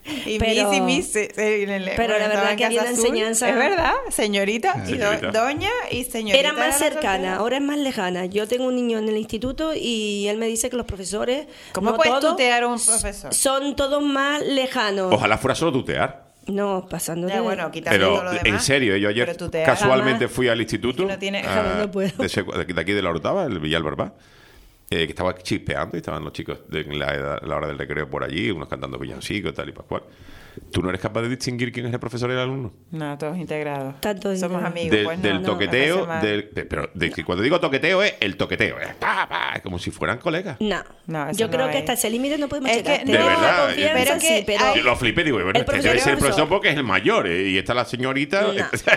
Y Pero- Miss y Miss. eh, eh, en el- pero la estaba verdad en que a mí Casa la Azul. enseñanza- Es verdad, señorita. Y do- Señorita. doña y señorita. Era más de la cercana, soltera. ahora es más lejana. Yo tengo un niño en el instituto y él me dice que los profesores, ¿Cómo no puedes todos, tutear a un profesor? son todos más lejanos. Ojalá fuera solo tutear. No, pasando Ya, de... bueno, quitando Pero todo lo demás. en serio, yo ayer Pero tutear casualmente jamás. fui al instituto Es que no tiene- a- Jamás no puedo. de, ese- de aquí de la Orotava, el Villalbarbá, eh, que estaba chispeando y estaban los chicos de en la, edad- la hora del recreo por allí, unos cantando villancicos, tal y pascual. ¿Tú no eres capaz de distinguir quién es el profesor y el alumno? No, todos integrados. Están todos Somos integrados. amigos. Del, pues no, del no, me toqueteo, parece mal. del, de- pero de que cuando digo toqueteo es el toqueteo, es pa, pa, es como si fueran colegas. No, No, eso yo no creo que es. hasta ese límite no podemos Es llegar. que Tenemos de verdad, la confianza, pero que sí, pero... hay- Yo lo flipé, digo, bueno, El este profesor debe es ser el profesor profesor. porque es el mayor, ¿eh? Y está la señorita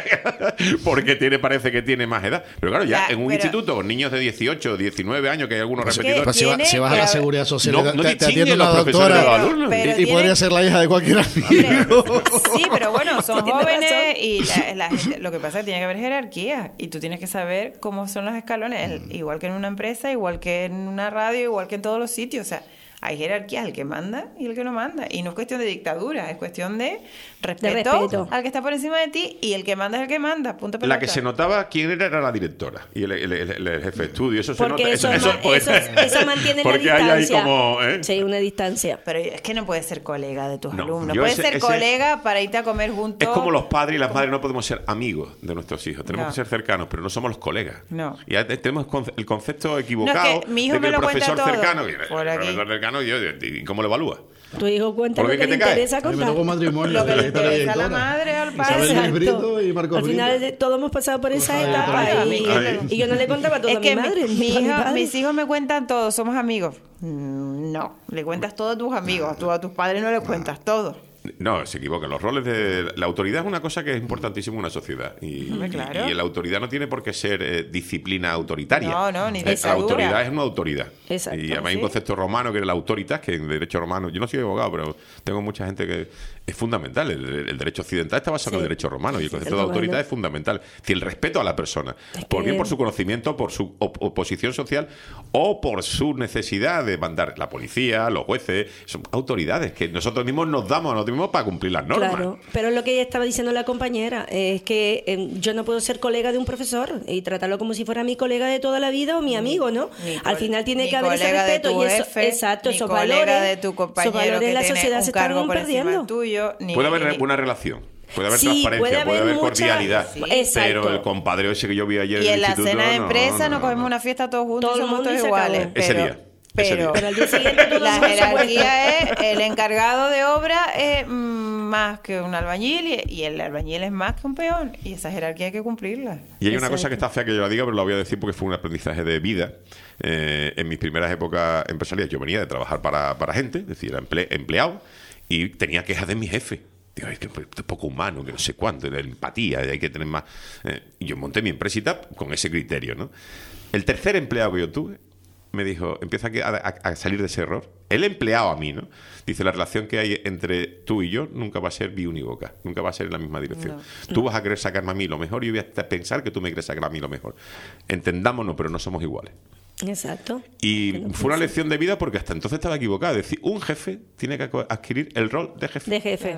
porque tiene, parece que tiene más edad. Pero claro, ya Ya, en un pero- instituto con niños de dieciocho, diecinueve años, que hay algunos Pues que- repetidores. Pues si, va- tiene si vas a que la haber- seguridad social, No- te, no te- te distingue atiende una los profesores de los doctora alumnos. Pero y, y tiene- podría ser la hija de cualquier amigo. Sí, pero bueno, son Tienes jóvenes razón. y la, la gente, lo que pasa es que tiene que haber jerarquía y tú tienes que saber cómo son los escalones, el- igual que en una empresa, igual que en una radio, igual que en todos los sitios. O sea, hay jerarquía, el que manda y el que no manda. Y no es cuestión de dictadura, es cuestión de respeto, respeto. al que está por encima de ti y el que manda es el que manda. Punto pelota. La que se notaba quién era era la directora y el, el- el- el jefe de estudio. Eso se Porque nota. eso, eso, ma- pues, eso, eso mantiene porque la hay ahí distancia. como, ¿eh? Sí, una distancia. Pero es que no puedes ser colega de tus No, alumnos. yo Puedes ese- ser ese- colega para irte a comer juntos. Es como los padres y las madres no podemos ser amigos de nuestros hijos. Tenemos No. que ser cercanos, pero no somos los colegas. No. Y ya te- tenemos conce- el concepto equivocado No, es que mi hijo de que me el lo cuenta profesor todo. cercano, y el Por aquí. profesor cercano, yo- ¿y cómo lo evalúa? Tu hijo cuenta Por lo lo que bien le que te cae. interesa A mí me contar. tocó matrimonio. Lo que de le la historia interesa a la directora. madre, al padre. Isabel Luis Exacto. Brito y Marcos Al final Brito. de- todos hemos pasado por esa Pues, etapa ay, y, ay. y yo no le contaba todo Es a que mi madre. mi, ni mi a mi hija- padre. mis hijos me cuentan todo, somos amigos. Mm, No, le cuentas todo a tus amigos, tú a tus padres no les cuentas todo. No, se equivocan. Los roles de la autoridad es una cosa que es importantísima en una sociedad. Y, Hombre, claro. y la autoridad no tiene por qué ser eh, disciplina autoritaria. No, no, ni Eh, La dictadura. autoridad es una autoridad. Exacto, Y además hay un sí. concepto romano que era la autoritas, que en derecho romano, yo no soy abogado, pero tengo mucha gente que es fundamental. El, el derecho occidental está basado en Sí. el derecho romano y el concepto el de romano. autoridad es fundamental. Es decir, el respeto a la persona, Es por bien que- por su conocimiento, por su op- oposición social o por su necesidad de mandar la policía, los jueces. Son autoridades que nosotros mismos nos damos a nosotros mismos para cumplir las normas. Claro, pero lo que estaba diciendo la compañera es que eh, yo no puedo ser colega de un profesor y tratarlo como si fuera mi colega de toda la vida o mi amigo, ¿no? Ni Al col- final tiene ni que haber ese colega de respeto tu y eso, jefe, exacto, ni esos colega valores, de tu esos compañero valores que en la tiene sociedad un se cargo están por encima perdiendo. tuyo, ni- Puede haber ni- buena relación, puede haber Sí, transparencia, puede puede haber haber, mucha- cordialidad. Sí. Exacto. Pero el compadreo ese que yo vi ayer Y en en el la instituto, cena de no, empresa no, nos cogemos no. una fiesta todos juntos Todo y el somos mundo y todos se iguales. acabó. Ese Pero, día, ese pero día. Pero al día siguiente todo el la mundo se acuerda. jerarquía es el encargado de obra es mm, más que un albañil y, y el albañil es más que un peón y esa jerarquía hay que cumplirla. Y hay una Exacto. cosa que está fea que yo la diga, pero la voy a decir porque fue un aprendizaje de vida. Eh, en mis primeras épocas empresariales yo venía de trabajar para, para gente, es decir, era emple- empleado, y tenía quejas de mi jefe. Digo, es que es poco humano, que no sé cuánto, de empatía, hay que tener más... Eh, y yo monté mi empresita con ese criterio, ¿no? El tercer empleado que yo tuve me dijo, empieza a, a- a salir de ese error. El empleado a mí, ¿no? Dice, la relación que hay entre tú y yo nunca va a ser biunívoca, nunca va a ser en la misma dirección. No. Tú vas a querer sacarme a mí lo mejor y yo voy a pensar que tú me quieres sacar a mí lo mejor. Entendámonos, pero no somos iguales. Exacto. Y Que no fue una puede lección de vida porque hasta entonces estaba equivocado. Es decir, un jefe tiene que aco- adquirir el rol de jefe. De jefe.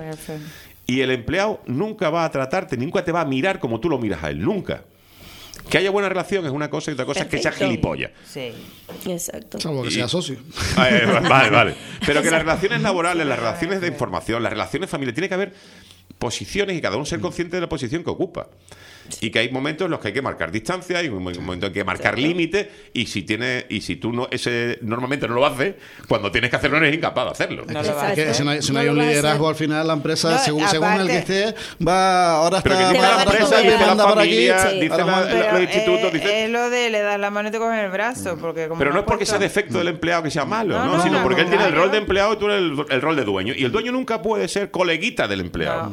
Y el empleado nunca va a tratarte, nunca te va a mirar como tú lo miras a él, nunca. Que haya buena relación es una cosa y otra cosa es que sea Perfecto. gilipollas. Sí. Exacto. Salvo que Y- sea socio. Ah, eh, vale, vale. Pero que las relaciones laborales, las relaciones de información, las relaciones familiares, tiene que haber posiciones y cada uno ser consciente de la posición que ocupa. Y que hay momentos en los que hay que marcar distancia, hay un momento en que hay que marcar límites, y si tiene, y si tú no ese normalmente no lo haces, cuando tienes que hacerlo eres incapaz de hacerlo. No Es lo va a que hacer. si no hay, si no No hay lo un va a liderazgo, hacer. al final la empresa, No, según, según el que aparte- esté, va ahora Pero que está, dice va- la ahora empresa, está dice bien, la manda por aquí, familia, sí. dice ahora la- manda- la- Pero, los institutos, eh, dice... es lo de le das la mano y te cogen el brazo. Porque como Pero no has es porque sea puesto- defecto del empleado que sea malo, No, ¿no? no, Sino no, porque él tiene el claro. rol de empleado y tú eres el, el rol de dueño. Y el dueño nunca puede ser coleguita del empleado. No.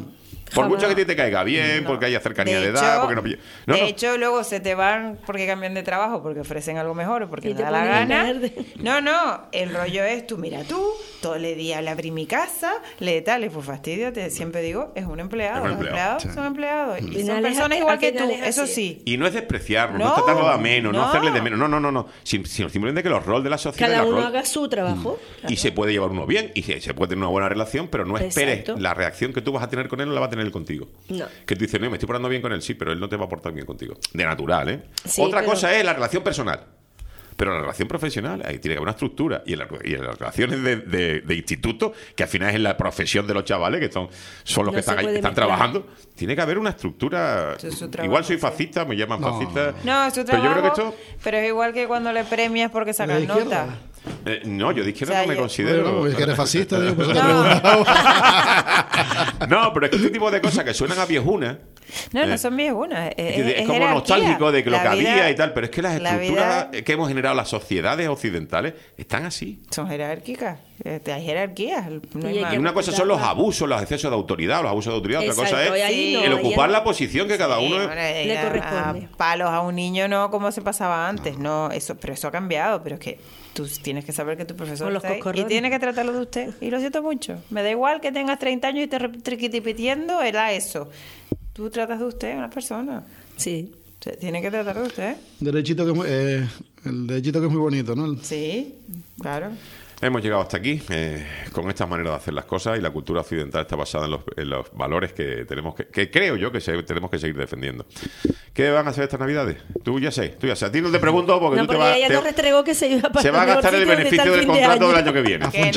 Por Jamás. mucho que a ti te caiga bien, porque haya cercanía de, De edad, hecho, porque no... pilla- No, de no. hecho, luego se te van porque cambian de trabajo, porque ofrecen algo mejor o porque Y les te da la ponen gana. verde. No, no, el rollo es tú, mira tú, todo el día le abrí mi casa, le tal, pues fastidio, te siempre digo, es un empleado. Es un Los empleado, empleados sí. son empleados. Y Al son final es personas a- igual al que tú, final es eso así. sí. Y no es despreciarlo, no, No, es tratarlo de menos, no. no. hacerle de menos. No, no, no, no. Sim- sino simplemente que los roles de la sociedad... Cada los uno rol- haga su trabajo. Y se puede llevar uno bien y se, se puede tener una buena relación, pero no esperes Exacto. la reacción que tú vas a tener con él, no la va a tener él contigo. No. Que tú dices, no, me estoy portando bien con él, sí, pero él no te va a portar bien contigo. De natural, ¿eh? Sí, Otra pero- cosa es la relación personal. Pero la relación profesional, ahí tiene que haber una estructura. Y en, la- y en las relaciones de, de- de instituto, que al final es la profesión de los chavales, que son, son los No que se están, ahí, puede están mezclar. trabajando, tiene que haber una estructura. Eso es su trabajo, Igual soy sí. fascista, me llaman No. fascista. No, es tu Pero yo trabajo, creo que esto... pero es igual que cuando le premias porque ¿De sacas izquierda? nota. eh, no, yo de izquierda O sea, no me yo- considero. Bueno, pues que eres fascista, digo, pues eso te No. preguntaba. No, pero es que este tipo de cosas que suenan a viejunas. No, no Eh, son viejunas. Es, Es, es es como jerarquía. nostálgico de que lo La que vida- había y tal, pero es que las la estructuras vida que hemos generado las sociedades occidentales están así. son jerárquicas. Este, hay jerarquías. No hay Y hay más. Y una cosa son los abusos, los excesos de autoridad, los abusos de autoridad, otra cosa Exacto, y es ahí no, el ahí ocupar no. la posición que cada Sí, uno... bueno, y le a- corresponde. a palos a un niño no como se pasaba antes, no, eso, pero eso ha cambiado, pero es que tú tienes que saber que tu profesor Con los está ahí y coscorrones. tienes que tratarlo de usted. Y lo siento mucho. Me da igual que tengas treinta años y te repitiendo, era eso. Tú tratas de usted, una persona. Sí. Se tiene que tratar de usted. Derechito que es muy, eh, el derechito que es muy bonito, ¿no? Sí, claro. Hemos llegado hasta aquí eh, con esta manera de hacer las cosas y la cultura occidental está basada en los, en los valores que tenemos que, que creo yo que se- tenemos que seguir defendiendo. ¿Qué van a hacer estas navidades? Tú ya sé, tú ya sé. A ti no te pregunto porque No, tú te porque vas... ella te- nos restregó que se iba para se va a gastar el beneficio del contrato del año que viene. Que no.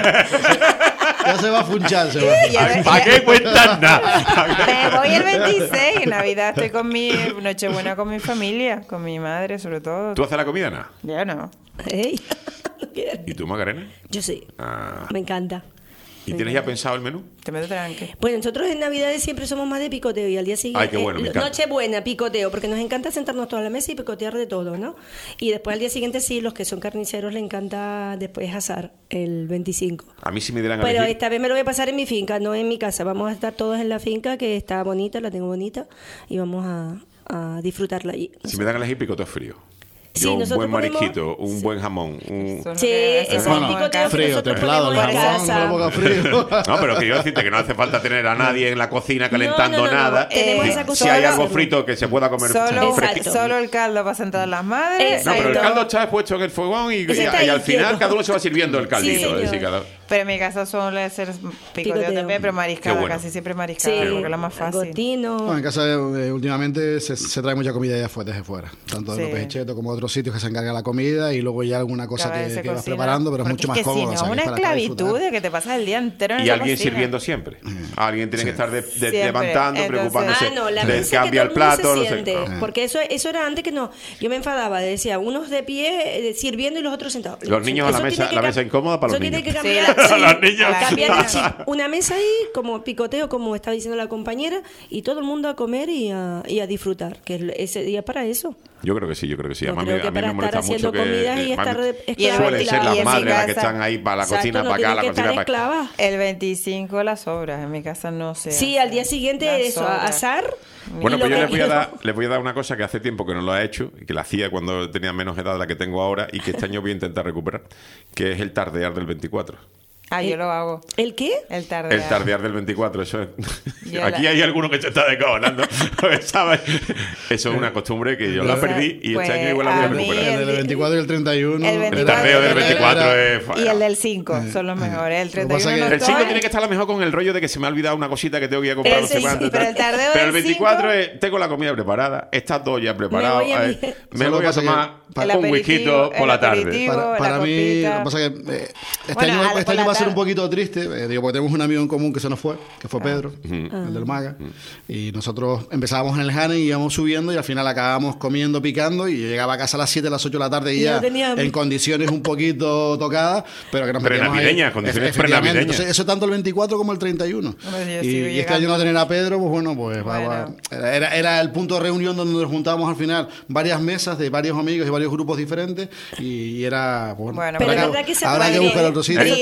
Ya se va a funchar, se va a Ya funchar. ves, ¿Para qué cuentas nada? Me voy el veintiséis, en Navidad estoy con mi Nochebuena con mi familia, con mi madre sobre todo. ¿Tú haces la comida? Nada. Ya no. Ey, no quiero. ¿Y tú, Macarena? Yo sí. Ah. Me encanta. ¿Y tienes ya pensado el menú? Te meto tranque. Bueno, nosotros en Navidades siempre somos más de picoteo y al día siguiente. Ay, qué bueno, me eh, encanta. Nochebuena, picoteo, porque nos encanta sentarnos toda la mesa y picotear de todo, ¿no? Y después al día siguiente sí, los que son carniceros les encanta después asar el veinticinco. A mí si me dieran a Pero elegir... esta vez me lo voy a pasar en mi finca, no en mi casa. Vamos a estar todos en la finca, que está bonita, la tengo bonita, y vamos a, a disfrutarla allí. Si me dan a elegir picoteo frío. Sí, Yo un nosotros buen ponemos- marisquito, un buen jamón, un... Eso es lo Sí, que ese es hacemos el en picoteo casa. que Frío, nosotros templado, el ponemos en jamón, casa. no lo ponga frío. No, pero que yo decirte que no hace falta tener a nadie en la cocina calentando no, no, no, nada. tenemos Si- esa si costumbre hay de algo hacerlo. frito que se pueda comer Solo, fresquito. Exacto. solo el caldo para sentar a las madres. No, pero el Exacto. caldo está puesto en el fogón y, y- Ese está y al ahí final quieto. cada uno se va sirviendo el caldito. señor. es decir, cada- Pero en mi casa suele ser picoteo, Picoteo. también, pero mariscada, Qué bueno. casi siempre Sí, mariscada, porque es la más fácil. agostino. No, en casa eh, últimamente se, se trae mucha comida ya fuera, desde fuera, tanto de Sí. los pechetos como de otros sitios que se encarga la comida y luego ya alguna cosa Cada vez que, se que vas cocina. preparando, pero es Porque mucho más que cómodo. Si no, o sea, que una es para estar esclavitud disfrutando. de que te pasas el día entero en Y esa alguien cocina. sirviendo siempre. Alguien tiene que estar de- de- Siempre. levantando, Entonces- preocupándose Ah, no, la del mesa que cambio al todo el mundo plato. se no sé- siente. Ah. Porque eso, eso era antes que no. Yo me enfadaba, decía, unos de pie eh, sirviendo y los otros sentados. Los niños a la Eso mesa- tiene que la cam- mesa incómoda para los eso tiene niños. que Sí, cambiar, la- sí, Los niños. cambiar el chip. Una mesa ahí, como picoteo, como está diciendo la compañera, y todo el mundo a comer y a, y a disfrutar, que es- ese día es para eso. Yo creo que sí, yo creo que sí. Yo Además, creo me- que a mí para me molesta estar mucho haciendo que... comidas y eh, estar mami- de- Y el- Suelen ser y las en mi madres las que casa- están ahí para la Exacto, cocina, no para acá, tienen la que cocina estar para acá. esclavas. El veinticinco las obras, en mi casa no sé. Sí, al día siguiente Las eso, sobras. asar. Bueno, y pues lo yo les que- voy, a dar, les voy a dar una cosa que hace tiempo que no lo ha hecho, y que la hacía cuando tenía menos edad de la que tengo ahora, y que este año voy a intentar recuperar, que es el tardear del veinticuatro. Ah, yo lo hago. ¿El qué? El tarde. El tardear del veinticuatro, eso es. Ya Aquí la- hay alguno que se está descojonando, ¿sabes? Eso es una costumbre que yo la perdí y Pues, este año igual la voy a a mí recuperar. El del veinticuatro y el treinta y uno. El El veinticuatro tardeo del era- veinticuatro es... Y el del cinco son los mejores. El Lo que pasa treinta y uno que- no El cinco estoy. tiene que estar a lo mejor con el rollo de que se me ha olvidado una cosita que tengo que ir a comprar. El no sé seis, cuánto, sí, pero tal. el tardeo Pero el del veinticuatro cinco- es, tengo la comida preparada, está todo ya preparado. Me voy a eh, mi- me Solo voy a pasa que- tomar El un whisky aperitivo, por el la tarde. aperitivo. Para, la para mí, copita. lo que pasa es que eh, este Bueno, año, a- este por año la va a ser un tarde. poquito triste, eh, digo, porque tenemos un amigo en común que se nos fue, que fue Pedro, el del Maga, y nosotros empezábamos en el Jane y íbamos subiendo y al final acabábamos comiendo, picando, y yo llegaba a casa a las siete, a las ocho de la tarde y Y ya ya tenía hambre. en condiciones un poquito tocadas, pero que nos metíamos ahí. Prenavideñas, condiciones Efe- efectivamente. prenavideñas. Entonces, eso tanto el veinticuatro como el treinta y uno. Hombre, yo Y, sigo y este año llegando. no tener a Pedro, pues bueno, pues va- Bueno. va- era, era el punto de reunión donde nos juntábamos al final varias mesas de varios amigos y varios grupos diferentes y era, pues, bueno, Bueno, Pero habrá es pero- verdad que se habrá puede- que buscar otro sitio. Brindan Es verdad con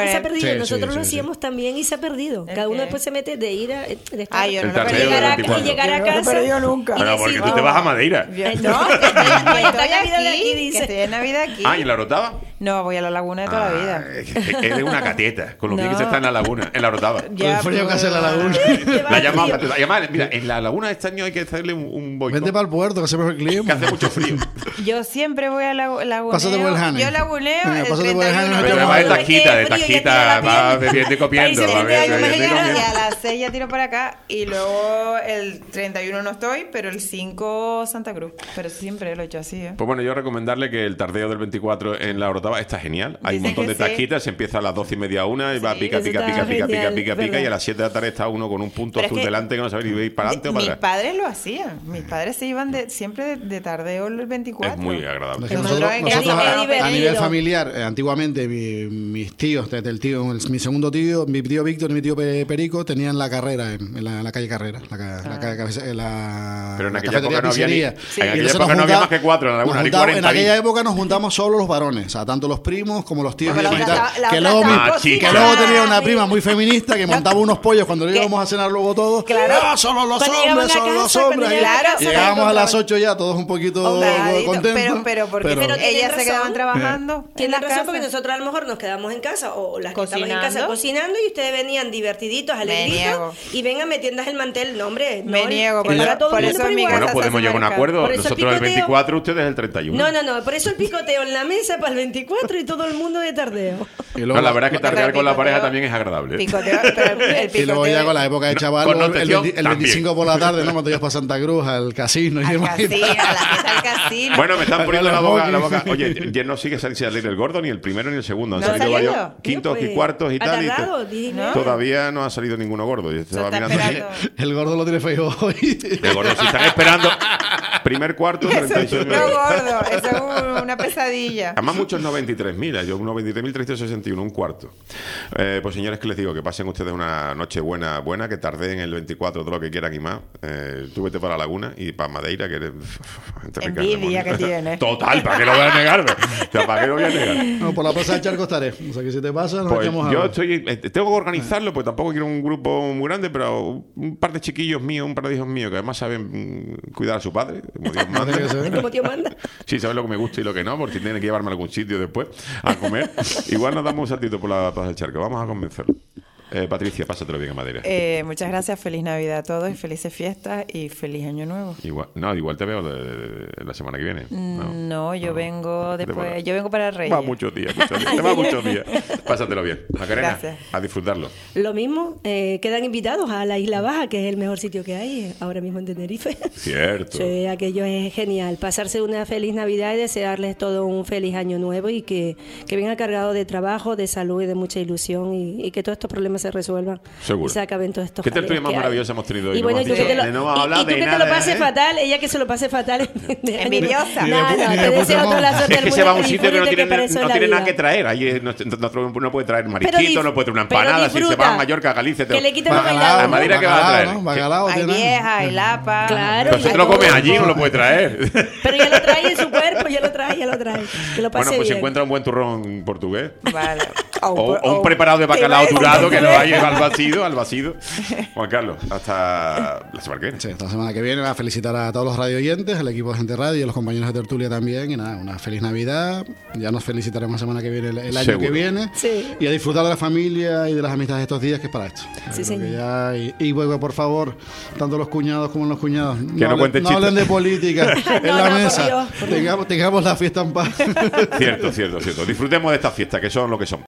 se ha perdido. Sí, sí, Nosotros sí, lo sí. hacíamos también y se ha perdido. ¿El Cada uno qué? después se mete de ir a, de estar- Ah, yo no El lo he tardeo perdido. del llegar a, veinticuatro. y llegar a Yo no lo he casa. perdido nunca. y Pero porque decir, tú te vas a Madeira. Yo- Eh, no, no, que estoy, que está estoy Navidad de aquí, aquí, que dice. estoy en Navidad aquí. Ah, ¿y en la Orotava? No, voy a la laguna de toda la vida. Ah, es que eres una cateta, con lo bien que No. se está en la laguna, en la Orotava. Con el frío que hace en la laguna. La llamamos, además, mira, en la laguna este año hay que hacerle un, un boicot, Vente para el puerto, que hace mejor que clima. hace mucho frío. Yo siempre voy a la laguneo. Pásate por el Jane. Yo laguneo Venga, el pásate por el Jane, treinta y uno. no te Pero llamas va de Pero es taquita, de que frío, ya taquita, tira la va piel. bebiendo y comiendo, Ahí se va te años bebiendo más y llegar. comiendo. Y a las seis ya tiro para acá y luego el treinta y uno no estoy, pero el cinco Santa Cruz. Pero siempre lo he hecho así, ¿eh? Pues bueno, yo recomendarle que el tardeo del veinticuatro en la Orotava está genial. Hay un Dicen montón de que sí. taquitas, se empieza a las doce y media a una y va Sí, pica, eso pica, está pica, pica, pica, genial, pica, pica, ¿verdad? y a las siete de la tarde está uno con un punto Pero es azul que delante que no sabe ni ir para adelante o para Mis atrás. padres lo hacían. Mis padres se iban de, siempre de, de tardeo el veinticuatro. Es muy agradable. Es que Nosotros nosotros, en nosotros casa a, no a nivel divertido. familiar, eh, antiguamente mi- mis tíos, desde el tío, el- mi segundo tío, mi tío Víctor y mi tío Pe- Perico tenían la carrera en, en la, en la calle Carrera, la, ca- la, ca- cabece- la, Pero en la aquella cafetería época no había ni- pizzería. en Y aquella entonces época nos no había junta- más que cuatro en la laguna, nos ni juntamos- cuarenta En aquella ahí. época nos juntamos solo los varones, o sea, tanto los primos como los tíos. Pero y la tal, otra- la que, otra luego mi- estaba que chica. luego tenía una prima muy feminista que montaba unos pollos cuando ¿Qué? íbamos a cenar luego todos. Claro. ¡Ah, solo los Cuando llegaban hombres, a solo los casa, cuando hombres! llegaban a Y casa, llegábamos a las encontraban- ocho ya, todos un poquito Hogadito, contentos. pero, pero porque Pero tienen ellas se razón. quedaban trabajando. en Tienen las razón casas. porque nosotros a lo mejor nos quedamos en casa o las que estaban en casa Cocinando. cocinando y ustedes venían divertiditos, niego. alegritos y vengan metiendo el mantel. No, hombre, Me no, niego, que por para eso- todo por el mundo eso por en mi igual. casa Bueno, podemos se llegar a un marca. acuerdo. Por eso el Nosotros el picoteo- veinticuatro, ustedes el treinta y uno. No, no, no, por eso el picoteo en la mesa para el veinticuatro y todo el mundo de tardeo. Y No, luego- la verdad es que tardear con la picoteo- pareja también es agradable. ¿eh? Picoteo, pero el, el Y luego picoteo- ya con la época de chaval, Con luego el, notación, veinti- el también. veinticinco por la tarde, ¿no? Cuando ibas para Santa Cruz, al casino y al demás. casino, a la fiesta del casino. Bueno, me están Con poniendo la los boca, la bokis. boca. Oye, ya no sigue sin salir el gordo, ni el primero ni el segundo. Han ¿No ha salido salido? varios quintos Mira, y pues, cuartos y ha tal. y tardado, to- dime. ¿No? Todavía no ha salido ninguno gordo. Yo Se estaba está mirando. esperando. El gordo lo tiene feo hoy. El gordo, si están esperando. Primer cuarto, treinta y seis. No, gordo, eso es un- una pesadilla. Además, muchos noventa y tres mil, yo unos veintitrés mil trescientos sesenta y uno, un cuarto. Eh, pues señores, que les digo, que pasen ustedes una noche buena, buena, que tardeen el veinticuatro, todo lo que quieran y más. Eh, tú vete para la laguna y para Madeira, que eres... gente rica en Envidia demonio. que tienes. Total, ¿para qué lo voy a negar? O sea, ¿para qué lo voy a negar? No, por la plaza del Charco estaré. O sea que si te pasa, nos Pues echamos a yo ver. estoy, eh, tengo que organizarlo, pues tampoco quiero un grupo muy grande, pero un par de chiquillos míos, un par de hijos míos que además saben mm, cuidar a su padre, como Dios manda. Tiene que ser. Como tío manda. Sí, saben lo que me gusta y lo que no, porque tienen que llevarme a algún sitio después a comer. Igual nos damos un saltito por la Plaza del Charco, vamos a convencerlo. Eh, Patricia, pásatelo bien en Madeira. Eh, muchas gracias, feliz Navidad a todos y felices fiestas y feliz Año Nuevo. Igual, no, igual te veo de- de- la semana que viene. No, No, yo vengo Te después, va- yo vengo para Reyes. Va muchos días, muchos días. Te va muchos días. Pásatelo bien. Macarena, Gracias. a disfrutarlo. Lo mismo, eh, quedan invitados a la Isla Baja, que es el mejor sitio que hay eh, ahora mismo en Tenerife. Cierto. Sí, aquello es genial. Pasarse una feliz Navidad y desearles todo un feliz año nuevo y que, que venga cargado de trabajo, de salud y de mucha ilusión y, y que todos estos problemas se resuelvan. Seguro. Y se acaben todos estos ¿Qué tertulia jaleos más que hay. maravillosa hemos tenido hoy? Y No bueno, y hemos tú que te dicho- lo, no hemos y- hablado y tú de que te nada, lo pases ¿eh? fatal, ella que se lo pase fatal. de- Envidiosa. Ni de No, pu- no, ni te de deseo Pokémon. toda la suerte Es del que se mundo, va a un que sitio que no disfrute, tiene, para eso no es la tiene nada vida. que traer. Ahí eh, no, no- no puede traer Pero marisquito, dif- no puede traer una pero empanada. Si se disfruta. va a Mallorca, a Galicia... te- Que le quiten los Bacalao, bailados. ¿A Madeira qué va a bacalao, traer? ¿no? Bacalao, Hay tiene- vieja, hay lapa. Claro. Pero si hay te lo comes todo. allí, no lo puede traer. Pero ya lo trae en su cuerpo, ya lo trae, ya lo trae. Que lo pase Bueno, pues si bien. encuentra un buen turrón portugués. Vale. O, o un o- preparado de te iba bacalao a decir durado que lo portugués. hay al vacío, al vacío. Juan Carlos, hasta la semana que viene. Sí, esta semana que viene a felicitar a todos los radio oyentes, al equipo de Gente Radio y a los compañeros de tertulia también. Y nada, una feliz Navidad. Ya nos felicitaremos la semana que viene, el, el año Seguro. que viene. Sí. Y a disfrutar de la familia y de las amistades de estos días, que es para esto. Sí, Creo señor. que ya- y, y bueno, por favor, tanto los cuñados como los cuñados, no hablen- cuenten no chistes. hablen de política en No, la no, por mesa. Dios, por Dios. Tengamos, tengamos la fiesta en paz. Cierto, cierto, cierto. Disfrutemos de estas fiestas, que son lo que son.